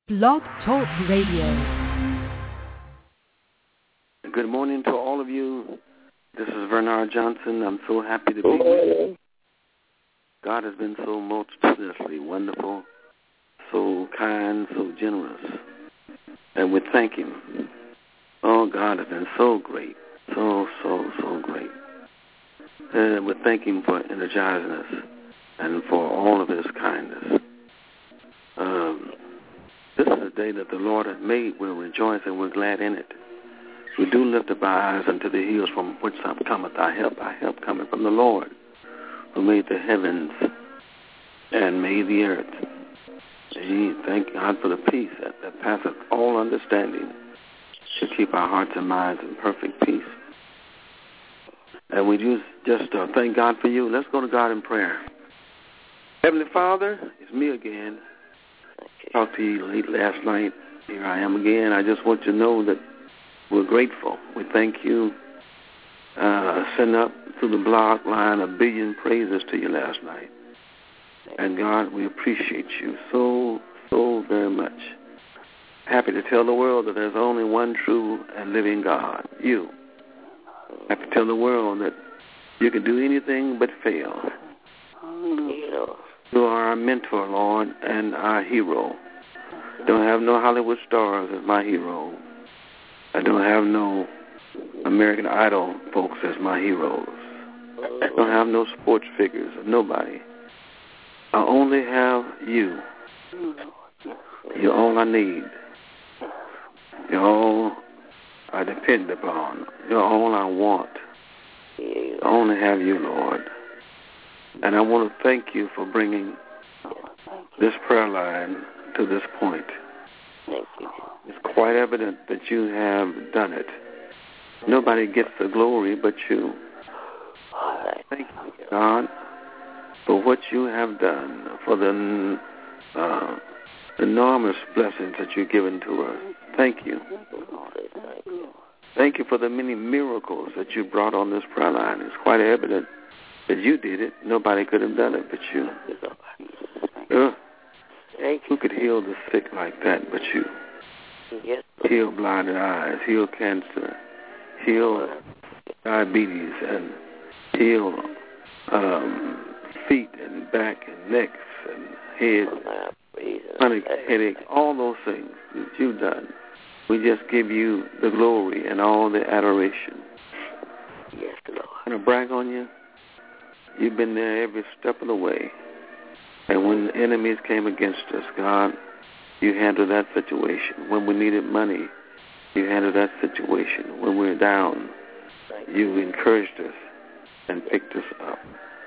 Blog Talk Radio. Good morning to all of you. This is Bernard Johnson. I'm so happy to be here. God has been so multipliously wonderful, so kind, so generous. And we thank Him. Oh, God has been so great, so great. And we thank Him for energizing us and for all of His kindness. This is a day that the Lord has made. We'll rejoice and we're glad in it. We do lift up our eyes unto the hills from which cometh our help. Our help cometh from the Lord, who made the heavens and made the earth. Thank God for the peace that passeth all understanding, to keep our hearts and minds in perfect peace. And we just thank God for you. Let's go to God in prayer. Heavenly Father, it's me again. Talked to you late last night. Here I am again. I just want you to know that we're grateful. We thank you. Send up through the blog line a billion praises to you last night. And God, we appreciate you so very much. Happy to tell the world that there's only one true and living God, you. Happy to tell the world that you can do anything but fail. You are our mentor, Lord, and our hero. Don't have no Hollywood stars as my hero. I don't have no American Idol folks as my heroes. I don't have no sports figures, nobody. I only have you. You're all I need. You're all I depend upon. You're all I want. I only have you, Lord. And I want to thank you for bringing this prayer line to this point. Thank you. It's quite evident that you have done it. Nobody gets the glory but you. Thank you, God, for what you have done, for the enormous blessings that you've given to us. Thank you. Thank you for the many miracles that you brought on this prayer line. It's quite evident that you did it. Nobody could have done it but you. Who could heal the sick like that but you? Yes. Heal blinded eyes, heal cancer, heal diabetes, and heal feet and back and necks and head, chronic headache, all those things that you've done. We just give you the glory and all the adoration. Yes, Lord. I'm going to brag on you. You've been there every step of the way. And when the enemies came against us, God, you handled that situation. When we needed money, you handled that situation. When we were down, you encouraged us and picked us up.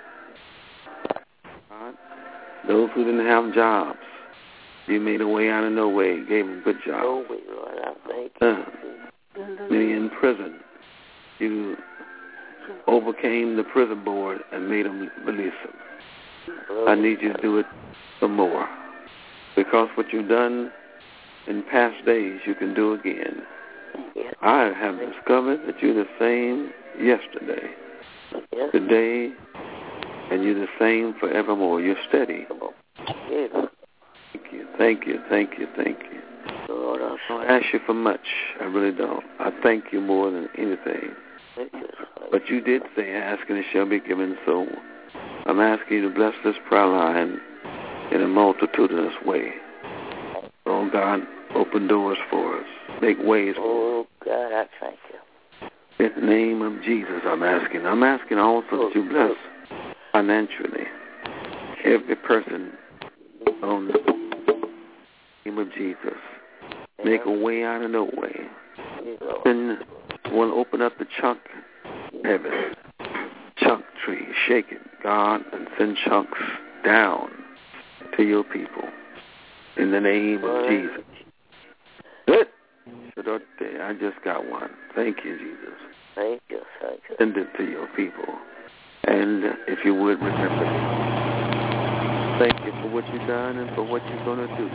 God, those who didn't have jobs, you made a way out of no way, gave them good jobs. Oh, Lord, I thank you. Many in prison, you overcame the prison board and made them release them. I need you to do it some more. Because what you've done in past days, you can do again. Yes. I have discovered that you're the same yesterday, today, and you're the same forevermore. You're steady. Yes. Thank you. Lord, I don't ask you for much. I really don't. I thank you more than anything. But you did say, ask and it shall be given, so I'm asking you to bless this prayer line in a multitudinous way. Oh, God, open doors for us. Make ways for us. Oh, God, I thank you. In the name of Jesus, I'm asking. I'm asking also that you bless financially every person on the name of Jesus. Make a way out of no way. Then we'll open up the chunk heaven, chunk tree, shake it, God, and send chunks down to your people. In the name of Jesus. Good. I just got one. Thank you, Jesus. Thank you. Send it to your people. And if you would, remember me. Thank you for what you've done and for what you're going to do.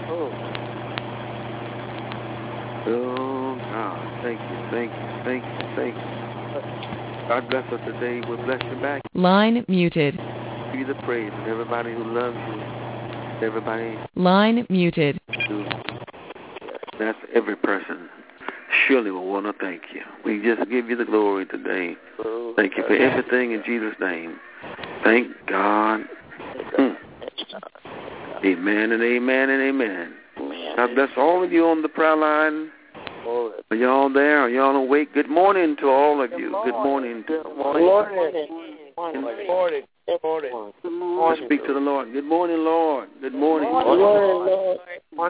Oh, God, thank you. God bless us today. We'll bless you back. Line muted. Give you the praise and everybody who loves you. Everybody. Line muted. To That's every person surely will want to thank you. We just give you the glory today. Thank you for everything in Jesus' name. Thank God. Amen and amen and amen. God bless all of you on the prayer line. Are y'all there? Are y'all awake? Good morning to all of you. Good morning. Good morning. Good morning. Speak to the Lord. Good morning, Lord. Good morning. Good morning, Lord.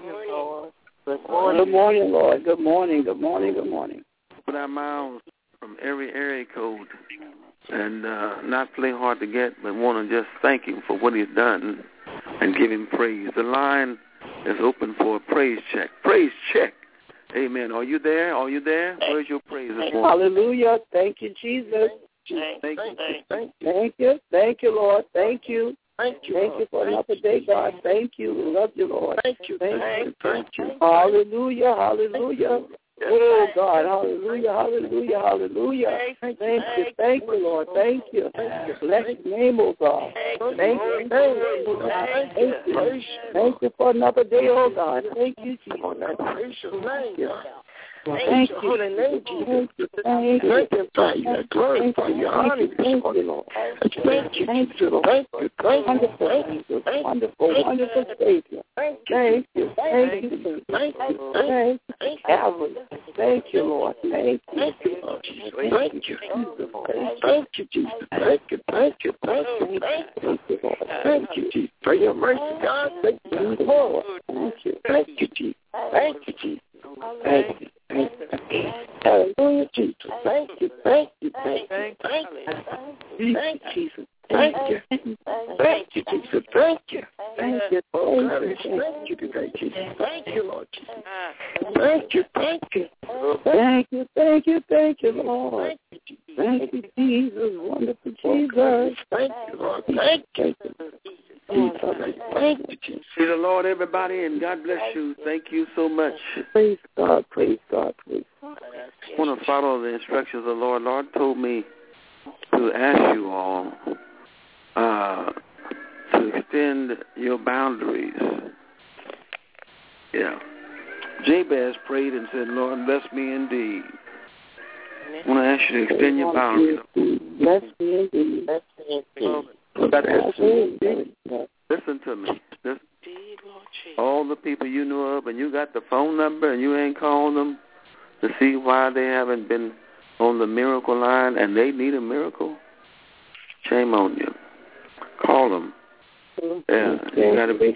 Good morning, Lord. Good morning. Good morning. Good morning. Open our mouths from every area code and not play hard to get, but want to just thank him for what he's done and give him praise. The line is open for a praise check. Praise check. Amen. Are you there? Are you there? Where's your praise this morning? Hallelujah. Thank you, Jesus. Thank you. Thank you. Thank you, Lord. Thank you. Thank you for another day, God. Thank you. We love you, Lord. Thank you. Hallelujah. Hallelujah. Oh, God. Hallelujah. Hallelujah. Hallelujah. Thank you. Thank you, Lord. Thank you. Bless your name, oh God. Thank you. Thank you for another day, oh God. Thank you, Jesus. Thank you. Thank you. Thank you. Glorify you. Honor you, Lord. Thank you. Thank you, Lord. Wonderful Jesus. Wonderful Savior. Thank you. Thank you. Thank you. Calvary. Thank you, Lord. Thank you. Thank you, Jesus. Thank you, Jesus. Thank you. Thank you, Lord. Thank you, Jesus. For your mercy, God. Thank you, Lord. Thank you. Thank you, Jesus. Thank you, Jesus. Thank you. Hallelujah, Jesus. Thank you, Jesus. Jesus. Thank you. Thank you, Jesus. Thank you. Thank you. Oh, God, thank you today, Jesus. Thank you, Lord Jesus. Thank you. Thank you, Lord. Thank you, Jesus. Wonderful Jesus. Thank you, Lord. Thank you. Thank you, Jesus. See the Lord, everybody, and God bless you. Thank you so much. Praise God. Praise God. I want to follow the instructions of the Lord. Lord told me to ask you all to extend your boundaries. Yeah. Jabez prayed and said, Lord, bless me indeed. I want to ask you to extend your boundaries. Bless me indeed. Bless me indeed. Listen to me. All the people you know of, and you got the phone number, and you ain't called them to see why they haven't been on the miracle line, and they need a miracle. Shame on you. Call them. Yeah, you got to be.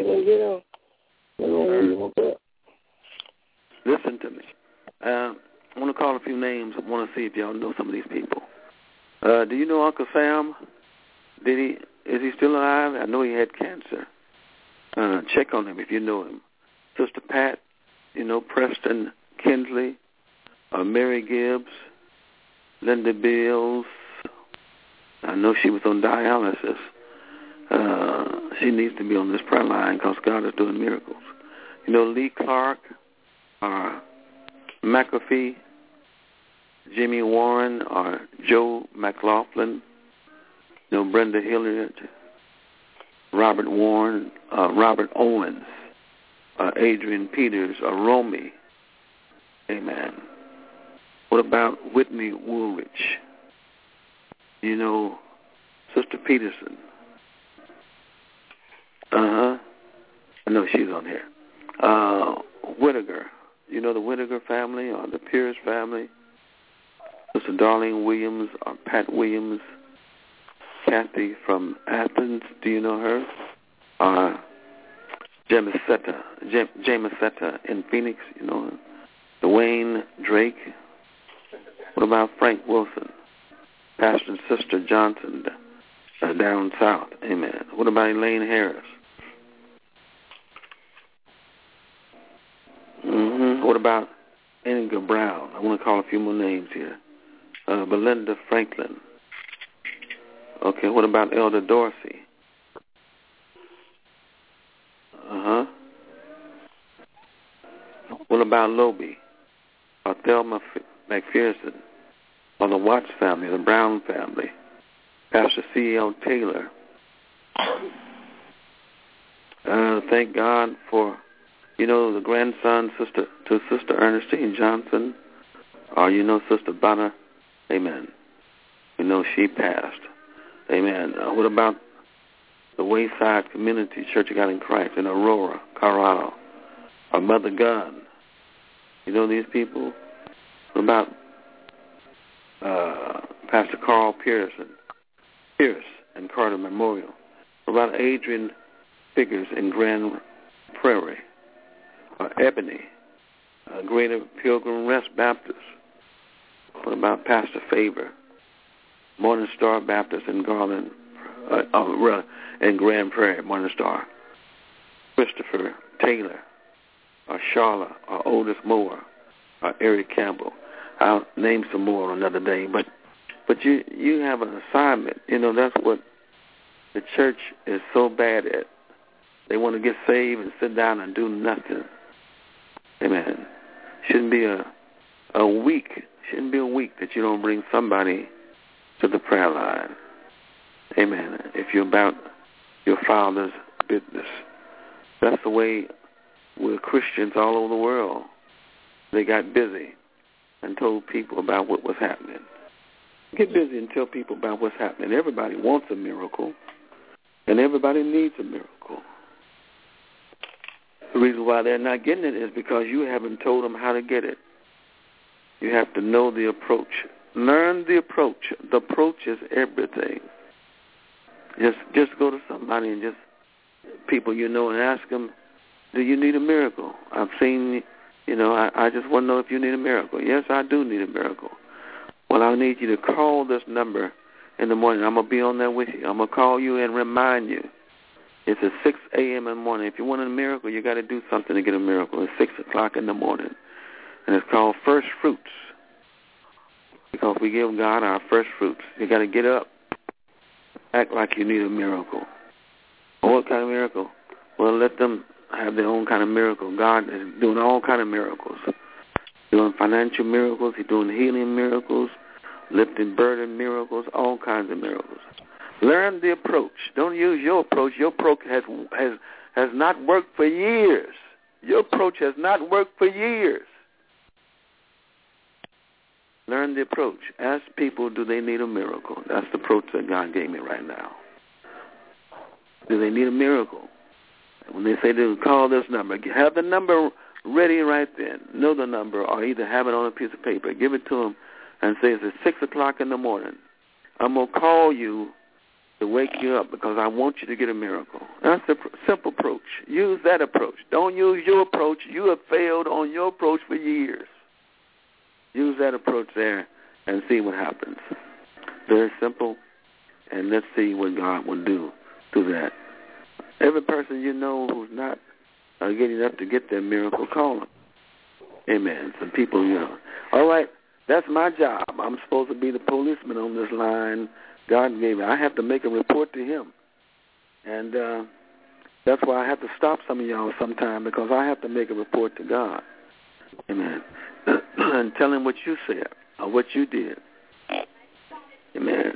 Listen to me. I want to call a few names. I want to see if y'all know some of these people. Do you know Uncle Sam? Is he still alive? I know he had cancer. Check on him if you know him. Sister Pat, you know Preston Kinsley, Mary Gibbs, Linda Bills. I know she was on dialysis. She needs to be on this prayer line because God is doing miracles. You know Lee Clark, McAfee, Jimmy Warren, or Joe McLaughlin. You know Brenda Hilliard, Robert Warren, Robert Owens, Adrian Peters, or Romy. Amen. What about Whitney Woolrich? You know, Sister Peterson. I know she's on here. Whittaker. You know the Whittaker family or the Pierce family? Sister Darlene Williams or Pat Williams. Kathy from Athens. Do you know her? Jamesetta in Phoenix. You know her. Dwayne Drake. What about Frank Wilson? Pastor and Sister Johnson down south. Amen. What about Elaine Harris? What about Edgar Brown? I want to call a few more names here. Belinda Franklin. Okay, what about Elder Dorsey? What about Loby? Or Thelma McPherson? Or the Watts family, the Brown family? Pastor C.L. Taylor? Thank God for You know the grandson to Sister Ernestine Johnson, or you know Sister Bonner. Amen. We know she passed. Amen. What about the Wayside Community Church of God in Christ in Aurora, Colorado? Or Mother Gunn. You know these people? What about Pastor Carl Pierce and Carter Memorial? What about Adrian Figures in Grand Prairie? Ebony, Greater Pilgrim Rest Baptist. What about Pastor Faber, Morning Star Baptist in Garland, in Grand Prairie, Morning Star. Christopher Taylor, or Charlotte, or Otis Moore, or Eric Campbell. I'll name some more another day, but you have an assignment. You know, that's what the church is so bad at. They want to get saved and sit down and do nothing. Amen. Shouldn't be a week that you don't bring somebody to the prayer line. Amen. If you're about your Father's business. That's the way with Christians all over the world. They got busy and told people about what was happening. Get busy and tell people about what's happening. Everybody wants a miracle, and everybody needs a miracle. The reason why they're not getting it is because you haven't told them how to get it. You have to know the approach. Learn the approach. The approach is everything. Just go to somebody and just people you know and ask them, do you need a miracle? I've seen, I just want to know if you need a miracle. Yes, I do need a miracle. Well, I need you to call this number in the morning. I'm going to be on there with you. I'm going to call you and remind you. It's at 6 a.m. in the morning. If you want a miracle, you got to do something to get a miracle. It's 6 o'clock in the morning. And it's called first fruits. Because we give God our first fruits. You got to get up, act like you need a miracle. What kind of miracle? Well, let them have their own kind of miracle. God is doing all kind of miracles. He's doing financial miracles. He's doing healing miracles, lifting burden miracles, all kinds of miracles. Learn the approach. Don't use your approach. Your approach has not worked for years. Your approach has not worked for years. Learn the approach. Ask people, do they need a miracle? That's the approach that God gave me right now. Do they need a miracle? When they say they call this number, have the number ready right then. Know the number, or either have it on a piece of paper. Give it to them and say it's at 6 o'clock in the morning. I'm going to call you to wake you up because I want you to get a miracle. That's a simple approach. Use that approach. Don't use your approach. You have failed on your approach for years. Use that approach there and see what happens. Very simple, and let's see what God will do through that. Every person you know who's not getting up to get their miracle, call them. Amen. Some people, All right, that's my job. I'm supposed to be the policeman on this line. God gave me. I have to make a report to him. And that's why I have to stop some of y'all sometime, because I have to make a report to God. Amen. And tell him what you said or what you did. Amen.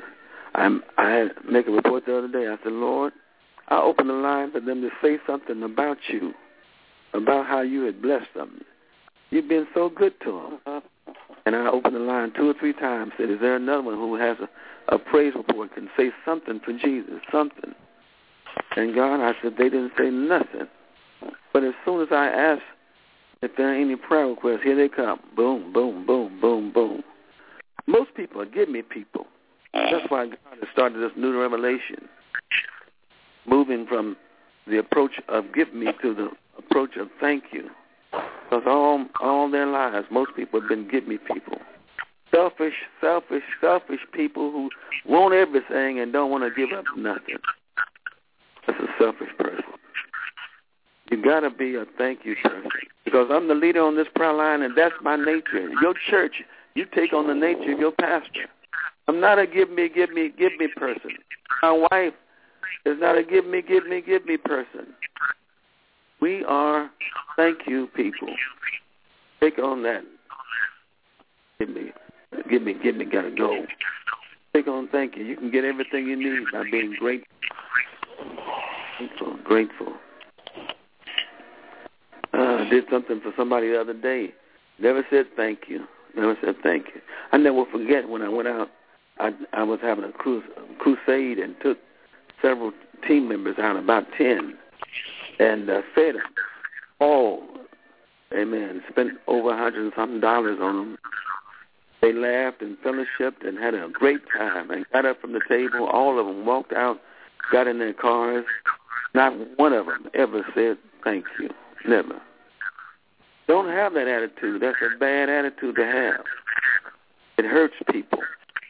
I make a report the other day. I said, Lord, I opened the line for them to say something about you, about how you had blessed them. You've been so good to them. And I opened the line 2 or 3 times, said, is there another one who has a praise report, can say something for Jesus, something? And God, I said, they didn't say nothing. But as soon as I asked if there are any prayer requests, here they come. Boom, boom, boom, boom, boom. Most people are give me people. That's why God has started this new revelation, moving from the approach of give me to the approach of thank you. Because all their lives, most people have been give me people. Selfish people who want everything and don't want to give up nothing. That's a selfish person. You got to be a thank you person. Because I'm the leader on this prayer line, and that's my nature. Your church, you take on the nature of your pastor. I'm not a give me person. My wife is not a give me person. We are thank you people. Take on that. Give me, gotta go. Take on thank you. You can get everything you need by being grateful. I did something for somebody the other day. Never said thank you. Never said thank you. I never forget when I went out, I was having a crusade and took several team members out, about 10, and fed them all. Amen. Spent over $100 and something on them. They laughed and fellowshiped and had a great time and got up from the table. All of them walked out, got in their cars. Not one of them ever said thank you. Never. Don't have that attitude. That's a bad attitude to have. It hurts people.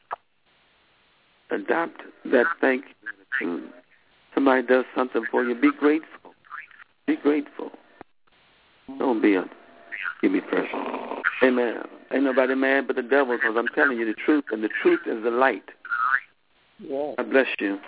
Adopt that thank you attitude. Somebody does something for you, be grateful. Be grateful. Don't be a person. Amen. Ain't nobody mad but the devil, because I'm telling you the truth, and the truth is the light. Yes. God bless you.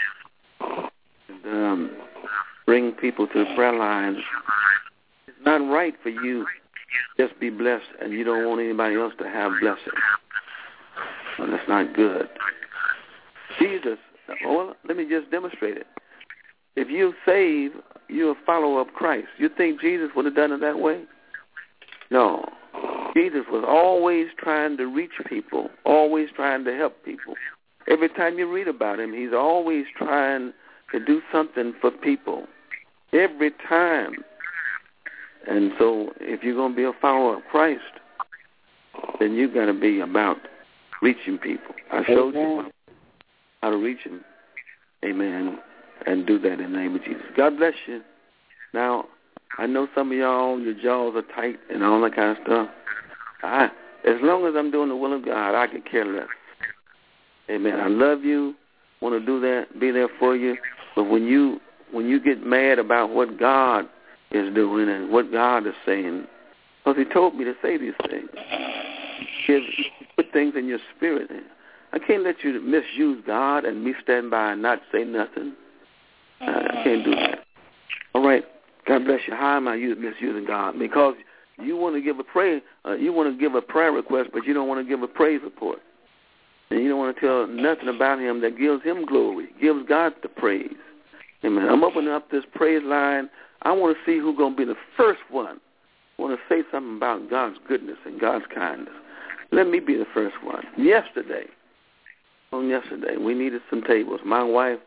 And, bring people to the prayer line. It's not right for you just be blessed and you don't want anybody else to have blessing. Well, that's not good. Jesus, well, let me just demonstrate it. If you save, you're a follower of Christ. You think Jesus would have done it that way? No. Jesus was always trying to reach people, always trying to help people. Every time you read about him, he's always trying to do something for people. Every time. And so if you're going to be a follower of Christ, then you've got to be about reaching people. I showed you how to reach them. Amen. And do that in the name of Jesus. God bless you. Now, I know some of y'all, your jaws are tight and all that kind of stuff. As long as I'm doing the will of God, I can care less. Amen. I love you, want to do that, be there for you. But when you get mad about what God is doing and what God is saying, because he told me to say these things. He put things in your spirit. I can't let you misuse God and me stand by and not say nothing. I can't do that. All right. God bless you. How am I misusing God? Because you want to give a prayer request, but you don't want to give a praise report. And you don't want to tell nothing about him that gives him glory, gives God the praise. Amen. I'm opening up this praise line. I want to see who's going to be the first one. I want to say something about God's goodness and God's kindness. Let me be the first one. Yesterday, we needed some tables. My wife,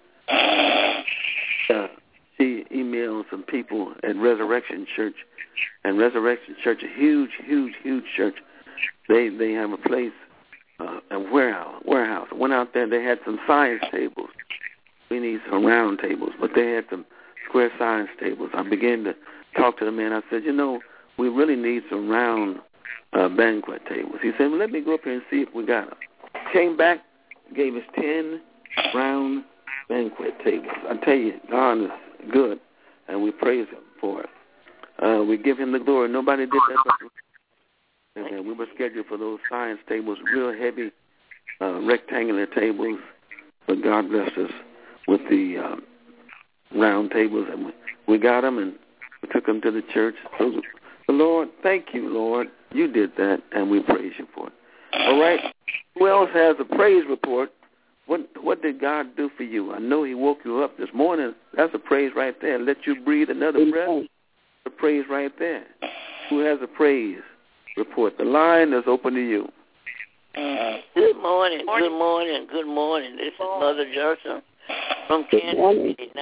she emailed some people at Resurrection Church. And Resurrection Church, a huge, huge, huge church. They have a place, a warehouse. I went out there, they had some science tables. We need some round tables, but they had some square science tables. I began to talk to the man. I said, we really need some round banquet tables. He said, well, let me go up here and see if we got them. Came back, gave us 10 round banquet tables. I tell you, God is good, and we praise him for it. We give him the glory. Nobody did that. And we were scheduled for those science tables, real heavy rectangular tables, but God blessed us with the round tables, and we got them, and we took them to the church. So the Lord, thank you, Lord. You did that, and we praise you for it. All right. Who else has a praise report? What did God do for you? I know he woke you up this morning. That's a praise right there. Let you breathe another breath. A praise right there. Who has a praise report? The line is open to you. Good morning. This is Mother Johnson from Kansas City,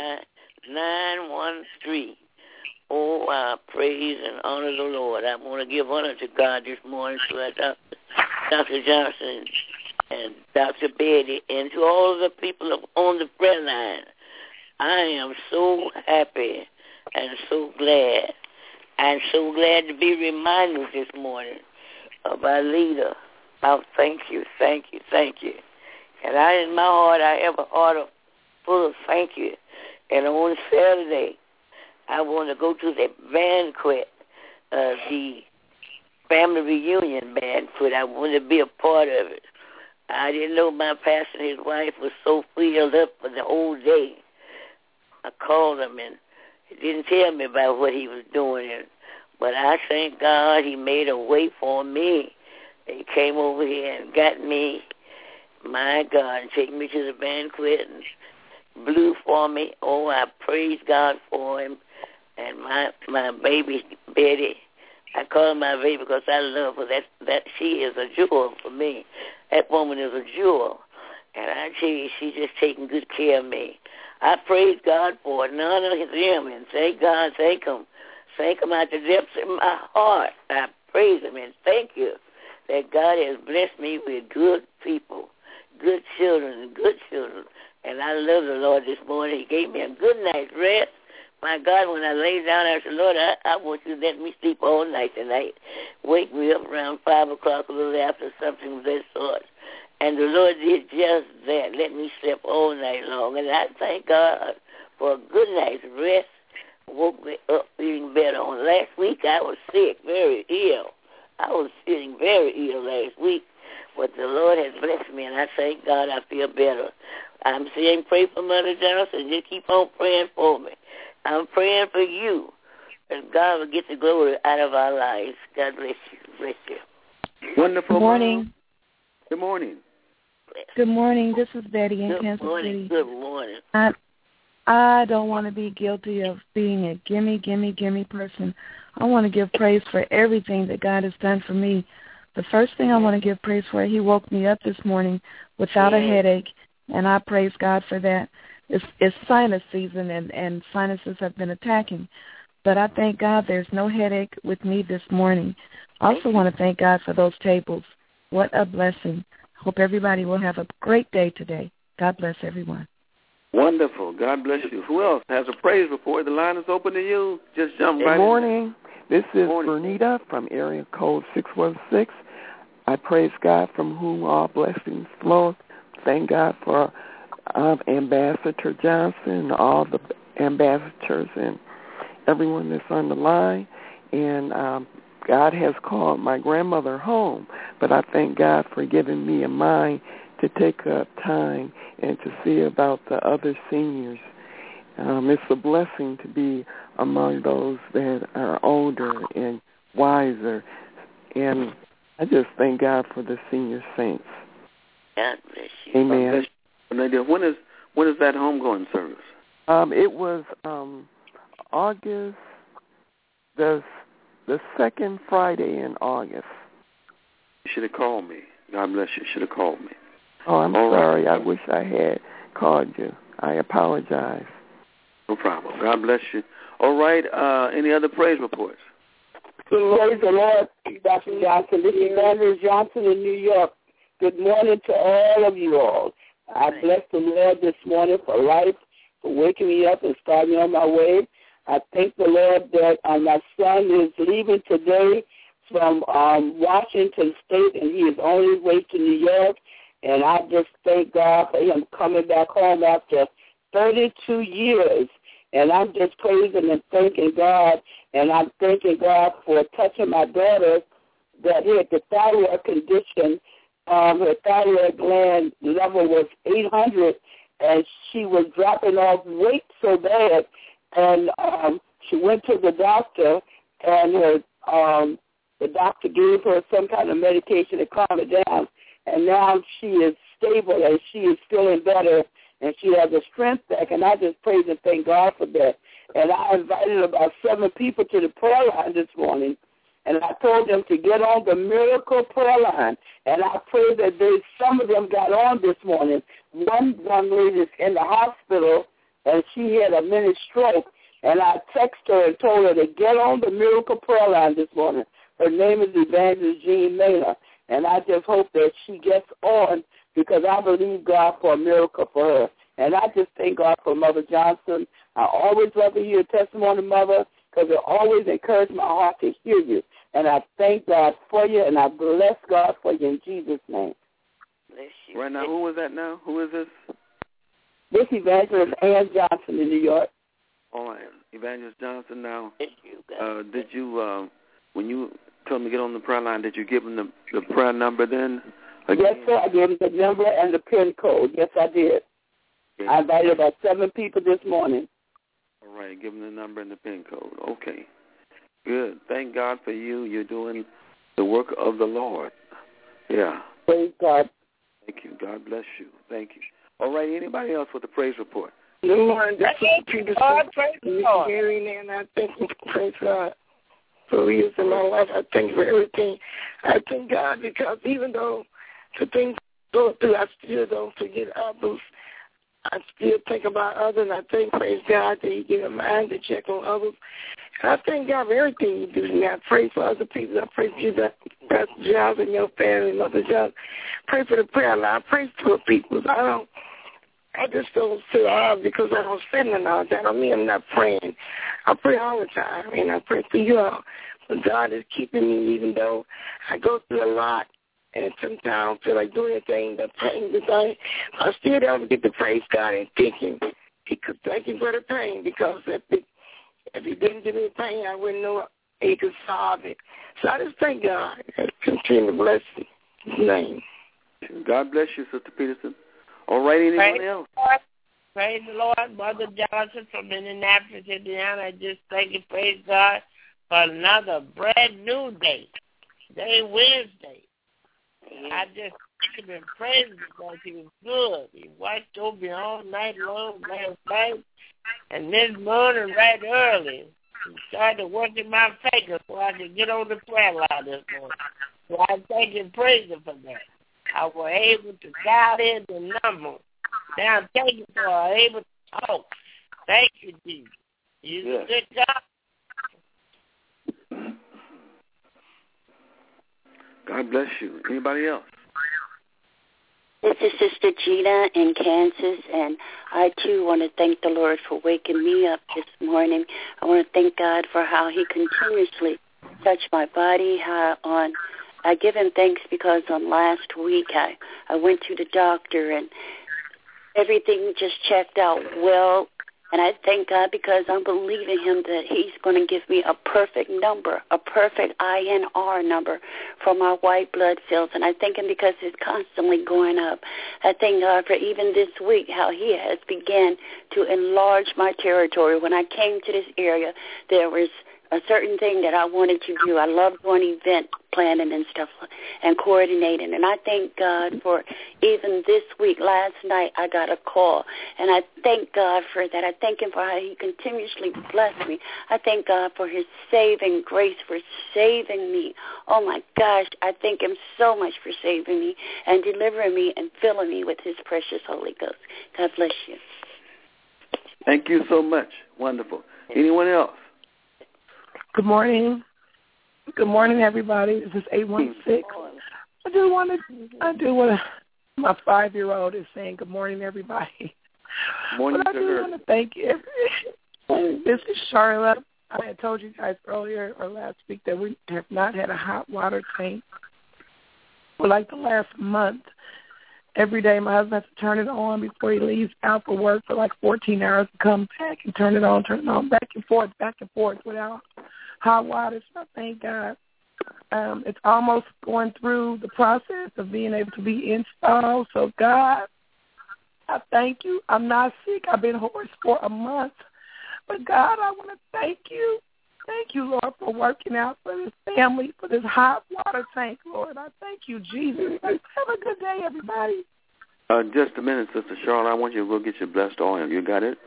913. Oh, I praise and honor the Lord. I want to give honor to God this morning to Dr. Johnson and Dr. Betty and to all of the people on the prayer line. I am so happy and so glad. I'm so glad to be reminded this morning of our leader. Oh, thank you. And in my heart, I have a heart full of thank you. And on Saturday, I want to go to the banquet, the family reunion banquet. I want to be a part of it. I didn't know my pastor and his wife was so filled up for the whole day. I called him, and he didn't tell me about what he was doing. But I thank God he made a way for me. He came over here and got me, my God, and take me to the banquet and blew for me. Oh, I praise God for him. And my baby Betty. I call her my baby because I love her. That she is a jewel for me. That woman is a jewel. And I tell you, she's just taking good care of me. I praise God for none of them, and thank God, thank Him. Thank Him out the depths of my heart. I praise Him and thank you that God has blessed me with good people, good children. And I love the Lord this morning. He gave me a good night's rest. My God, when I lay down, I said, Lord, I want you to let me sleep all night tonight. Wake me up around 5 o'clock, a little after, something of that sort. And the Lord did just that. Let me sleep all night long. And I thank God for a good night's rest. Woke me up feeling better. On last week, I was sick, very ill. I was feeling very ill last week. But the Lord has blessed me, and I thank God I feel better. I'm saying pray for Mother Johnson. Just keep on praying for me. I'm praying for you, and God will get the glory out of our lives. God bless you. Bless you. Wonderful. Good morning. Good morning. Good morning. This is Betty in Good Kansas morning. City. Good morning. I don't want to be guilty of being a gimme person. I want to give praise for everything that God has done for me. The first thing I want to give praise for, He woke me up this morning without a headache, and I praise God for that. It's sinus season, and sinuses have been attacking. But I thank God there's no headache with me this morning. I also want to thank God for those tables. What a blessing. Hope everybody will have a great day today. God bless everyone. Wonderful. God bless you. Who else has a praise report? The line is open to you. Just jump right in. Good morning. This is Bernita from area code 616. I praise God from whom all blessings flow. Thank God for Ambassador Johnson, all the ambassadors and everyone that's on the line. And God has called my grandmother home, but I thank God for giving me a mind to take up time and to see about the other seniors. It's a blessing to be among those that are older and wiser. And I just thank God for the senior saints. God bless you. Amen. When is that homegoing service? It was August, the second Friday in August. You should have called me. God bless you. Should have called me. Oh, I'm sorry. Right. I wish I had called you. I apologize. No problem. God bless you. All right. Any other praise reports? Praise the Lord, Dr. Johnson. This is Andrew Johnson in New York. Good morning to all of you all. I bless the Lord this morning for life, for waking me up and starting me on my way. I thank the Lord that my son is leaving today from Washington State, and he is on his way to New York. And I just thank God for him coming back home after 32 years. And I'm just praising and thanking God. And I'm thanking God for touching my daughter that had the thyroid condition. Her thyroid gland level was 800, and she was dropping off weight so bad. And she went to the doctor, and the doctor gave her some kind of medication to calm it down. And now she is stable, and she is feeling better, and she has a strength back. And I just praise and thank God for that. And I invited about 7 people to the prayer line this morning, and I told them to get on the miracle prayer line. And I pray that some of them got on this morning. One young lady is in the hospital, and she had a mini stroke. And I texted her and told her to get on the miracle prayer line this morning. Her name is Evangelist Jean Maynard. And I just hope that she gets on, because I believe God for a miracle for her. And I just thank God for Mother Johnson. I always love to hear your testimony, Mother, because it always encourages my heart to hear you. And I thank God for you, and I bless God for you in Jesus' name. Bless you. Right now, who is that now? Who is this? This Evangelist Ann Johnson in New York. All right. Evangelist Johnson now. Bless you, God. Did you, when you told me to get on the prayer line, did you give him the prayer number then? Again? Yes, sir. I gave him the number and the PIN code. Yes, I did. Okay. I invited about 7 people this morning. All right. Give him the number and the PIN code. Okay. Good. Thank God for you. You're doing the work of the Lord. Yeah. Praise God. Thank you. God bless you. Thank you. All right. Anybody else with a praise report? Good morning. This is Peter. Praise God. And I thank you. Praise God. for leaders in my life. I thank you for everything. I thank God because even though the things I go through, I still don't forget others. I still think about others. I thank, praise God, that you get a mind to check on others. And I thank God for everything you do. And I pray for other people. I pray for you, Pastor Giles, and your family, Mother Giles. Pray for the prayer line. I pray for people. I just don't sit out because I don't spend all that. I mean, I'm not praying. I pray all the time, and I pray for you all. But God is keeping me even though I go through a lot. And sometimes I don't feel like doing anything, the pain, I still don't get to praise God and thinking, thank you for the pain, because if he didn't give me the pain, I wouldn't know he could solve it. So I just thank God and continue to bless his name. God bless you, Sister Peterson. All right, anyone else? Praise the Lord. Mother Johnson from Indianapolis, Indiana. I just thank and praise God for another brand new day. Today, Wednesday. I just give him praise because he was good. He watched over me all night long last night. And this morning, right early, he started working my fingers so I could get on the prayer line this morning. So I thank and praise him for that. I was able to dial in the number. Now I'm thanking for able to talk. Thank you, Jesus. You did a good job. God bless you. Anybody else? This is Sister Gina in Kansas, and I, too, want to thank the Lord for waking me up this morning. I want to thank God for how he continuously touched my body. I give him thanks because on last week I went to the doctor, and everything just checked out well. And I thank God because I'm believing him that he's going to give me a perfect number, a perfect INR number for my white blood cells. And I thank him because it's constantly going up. I thank God for even this week how he has began to enlarge my territory. When I came to this area, there was a certain thing that I wanted to do. I love doing event planning and stuff and coordinating. And I thank God for even this week, last night, I got a call. And I thank God for that. I thank him for how he continuously blessed me. I thank God for his saving grace, for saving me. Oh, my gosh, I thank him so much for saving me and delivering me and filling me with his precious Holy Ghost. God bless you. Thank you so much. Wonderful. Anyone else? Good morning. Good morning, everybody. This is 816. I do want my 5-year-old is saying good morning, everybody. Morning but I do want to thank you. This is Charlotte. I had told you guys earlier or last week that we have not had a hot water tank for like the last month. Every day my husband has to turn it on before he leaves out for work for like 14 hours to come back and turn it on, back and forth without hot water. So I thank God. It's almost going through the process of being able to be installed. So, God, I thank you. I'm not sick. I've been hoarse for a month. But, God, I want to thank you. Thank you, Lord, for working out for this family, for this hot water tank, Lord. I thank you, Jesus. Have a good day, everybody. Just a minute, Sister Charlotte. I want you to go get your blessed oil. You got it?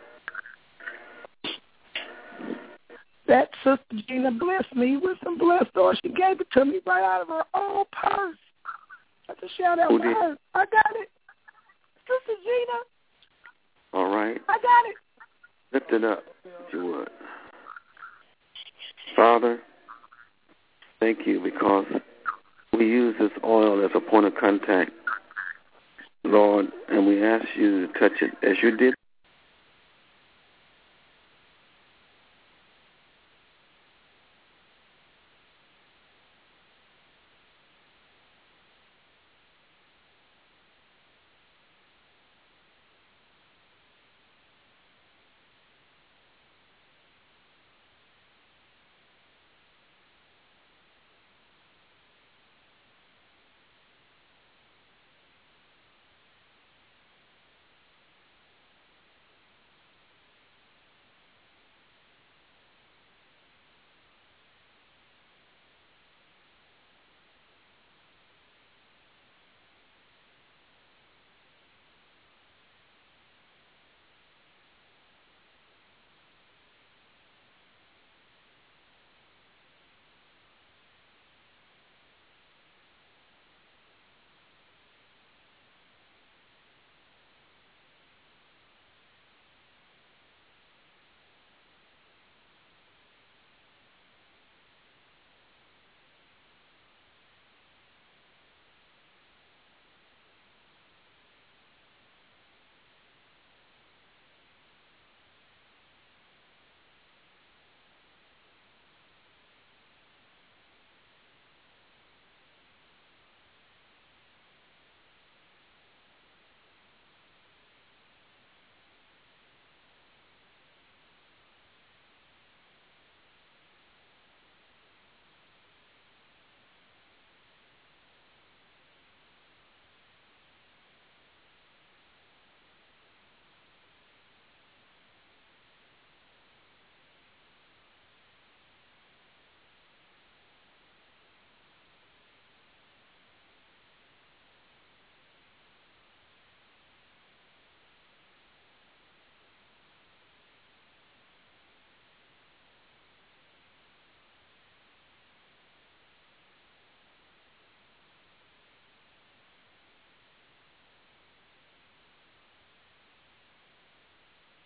That Sister Gina blessed me with some blessed oil. She gave it to me right out of her own purse. I have to shout out for her. I got it. Sister Gina. All right. I got it. Lift it up, if you would. Father, thank you because we use this oil as a point of contact, Lord, and we ask you to touch it as you did.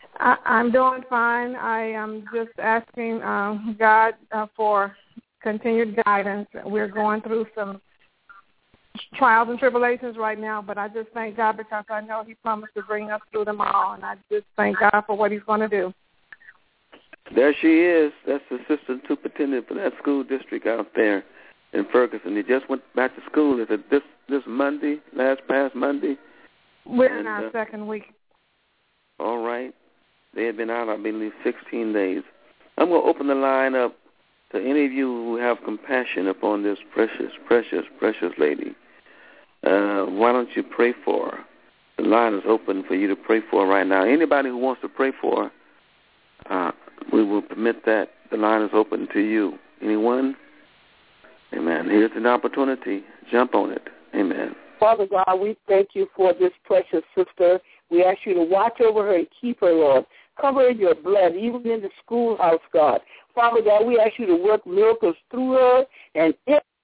I'm doing fine. I am just asking God for continued guidance. We're going through some trials and tribulations right now, but I just thank God because I know He promised to bring us through them all, and I just thank God for what He's going to do. There she is. That's the assistant superintendent for that school district out there in Ferguson. He just went back to school. Is it this Monday, past Monday? We're in our second week. All right. They had been out, I believe, 16 days. I'm going to open the line up to any of you who have compassion upon this precious, precious, precious lady. Why don't you pray for her? The line is open for you to pray for her right now. Anybody who wants to pray for her, we will permit that. The line is open to you. Anyone? Amen. Here's an opportunity. Jump on it. Amen. Father God, we thank you for this precious sister. We ask you to watch over her and keep her, Lord. Cover her in your blood, even in the schoolhouse, God. Father God, we ask you to work miracles through her and in